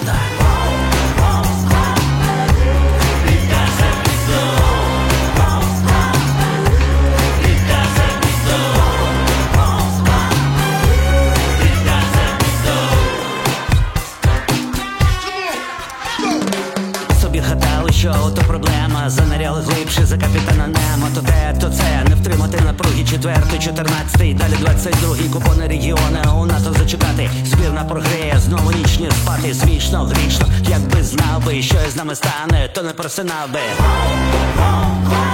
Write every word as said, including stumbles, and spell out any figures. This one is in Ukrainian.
команда. Собі гадали, що то проблема, занаряли глибше за капітана Немо. То те, то це, не втримати напруги. Четвертий, чотирнадцятий, далі двадцять другий. Купони регіони, у НАТО зачекати. Збірна програє, знову ніч не спати. Смішно, грішно, якби знав би, що із нами стане, то не просинав би.